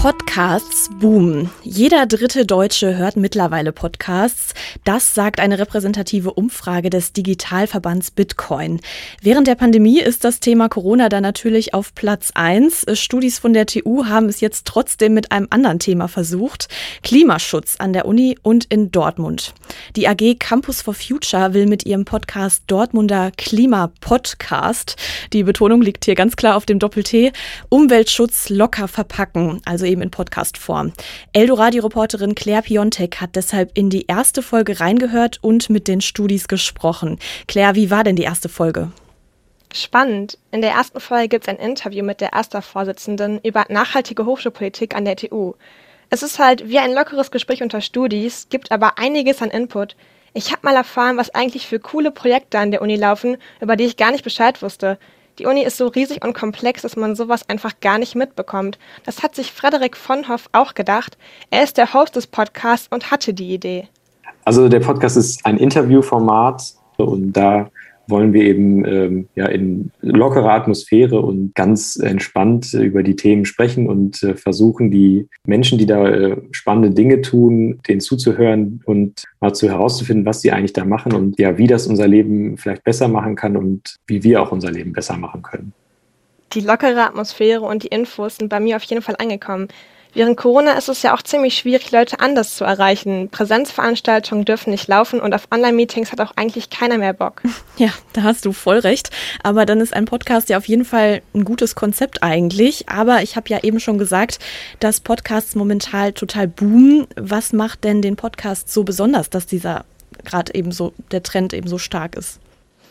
Podcasts boomen. Jeder dritte Deutsche hört mittlerweile Podcasts. Das sagt eine repräsentative Umfrage des Digitalverbands Bitcoin. Während der Pandemie ist das Thema Corona dann natürlich auf Platz 1. Studis von der TU haben es jetzt trotzdem mit einem anderen Thema versucht. Klimaschutz an der Uni und in Dortmund. Die AG Campus for Future will mit ihrem Podcast Dortmunder Klima-Podcast, die Betonung liegt hier ganz klar auf dem Doppel-T, Umweltschutz locker verpacken, also eben in Podcast-Form. Eldoradio-Reporterin Claire Piontek hat deshalb in die erste Folge reingehört und mit den Studis gesprochen. Claire, wie war denn die erste Folge? Spannend. In der ersten Folge gibt es ein Interview mit der AStA-Vorsitzenden über nachhaltige Hochschulpolitik an der TU. Es ist halt wie ein lockeres Gespräch unter Studis, gibt aber einiges an Input. Ich habe mal erfahren, was eigentlich für coole Projekte an der Uni laufen, über die ich gar nicht Bescheid wusste. Die Uni ist so riesig und komplex, dass man sowas einfach gar nicht mitbekommt. Das hat sich Frederik von Hoff auch gedacht. Er ist der Host des Podcasts und hatte die Idee. Also der Podcast ist ein Interviewformat und da wollen wir eben in lockerer Atmosphäre und ganz entspannt über die Themen sprechen und versuchen, die Menschen, die da spannende Dinge tun, denen zuzuhören und mal herauszufinden, was sie eigentlich da machen und ja, wie das unser Leben vielleicht besser machen kann und wie wir auch unser Leben besser machen können. Die lockere Atmosphäre und die Infos sind bei mir auf jeden Fall angekommen. Während Corona ist es ja auch ziemlich schwierig, Leute anders zu erreichen. Präsenzveranstaltungen dürfen nicht laufen und auf Online-Meetings hat auch eigentlich keiner mehr Bock. Ja, da hast du voll recht. Aber dann ist ein Podcast ja auf jeden Fall ein gutes Konzept eigentlich. Aber ich habe ja eben schon gesagt, dass Podcasts momentan total boomen. Was macht denn den Podcast so besonders, dass dieser gerade eben so, der Trend eben so stark ist?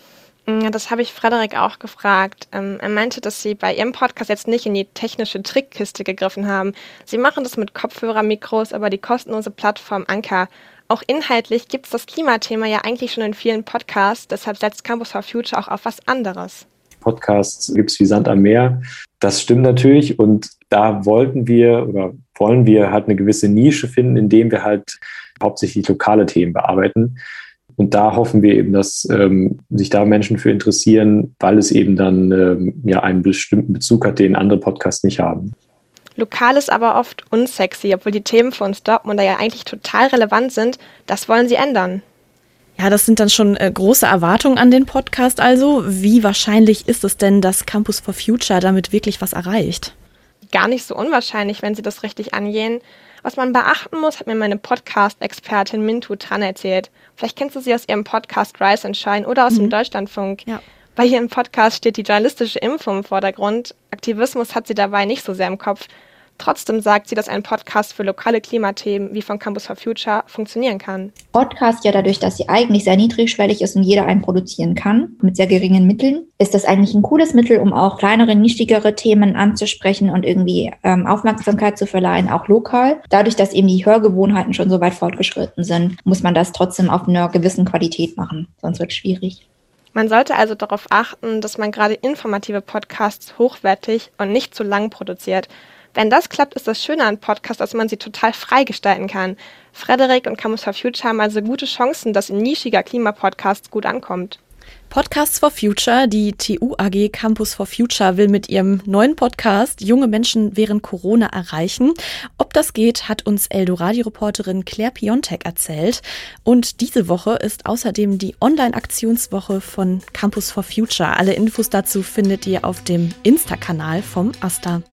Ja, das habe ich Frederik auch gefragt. Er meinte, dass sie bei ihrem Podcast jetzt nicht in die technische Trickkiste gegriffen haben. Sie machen das mit Kopfhörermikros, aber die kostenlose Plattform Anchor. Auch inhaltlich gibt es das Klimathema ja eigentlich schon in vielen Podcasts, deshalb setzt Campus for Future auch auf was anderes. Podcasts gibt es wie Sand am Meer. Das stimmt natürlich und da wollen wir halt eine gewisse Nische finden, indem wir halt hauptsächlich lokale Themen bearbeiten. Und da hoffen wir eben, dass sich da Menschen für interessieren, weil es eben dann einen bestimmten Bezug hat, den andere Podcasts nicht haben. Lokal ist aber oft unsexy, obwohl die Themen für uns Dortmunder ja eigentlich total relevant sind. Das wollen sie ändern. Ja, das sind dann schon große Erwartungen an den Podcast also. Wie wahrscheinlich ist es denn, dass Campus for Future damit wirklich was erreicht? Gar nicht so unwahrscheinlich, wenn sie das richtig angehen. Was man beachten muss, hat mir meine Podcast-Expertin Mintu Tran erzählt. Vielleicht kennst du sie aus ihrem Podcast Rise and Shine oder aus dem Deutschlandfunk. Ja. Bei ihrem Podcast steht die journalistische Info im Vordergrund. Aktivismus hat sie dabei nicht so sehr im Kopf. Trotzdem sagt sie, dass ein Podcast für lokale Klimathemen wie von Campus for Future funktionieren kann. Podcast ja dadurch, dass sie eigentlich sehr niedrigschwellig ist und jeder einen produzieren kann, mit sehr geringen Mitteln, ist das eigentlich ein cooles Mittel, um auch kleinere, nischigere Themen anzusprechen und irgendwie Aufmerksamkeit zu verleihen, auch lokal. Dadurch, dass eben die Hörgewohnheiten schon so weit fortgeschritten sind, muss man das trotzdem auf einer gewissen Qualität machen, sonst wird es schwierig. Man sollte also darauf achten, dass man gerade informative Podcasts hochwertig und nicht zu lang produziert. Wenn das klappt, ist das Schöne an Podcasts, dass man sie total frei gestalten kann. Frederik und Campus for Future haben also gute Chancen, dass in nischiger Klimapodcasts gut ankommt. Podcasts for Future, die TU AG Campus for Future will mit ihrem neuen Podcast junge Menschen während Corona erreichen. Ob das geht, hat uns Eldoradio-Reporterin Claire Piontek erzählt. Und diese Woche ist außerdem die Online-Aktionswoche von Campus for Future. Alle Infos dazu findet ihr auf dem Insta-Kanal vom AStA.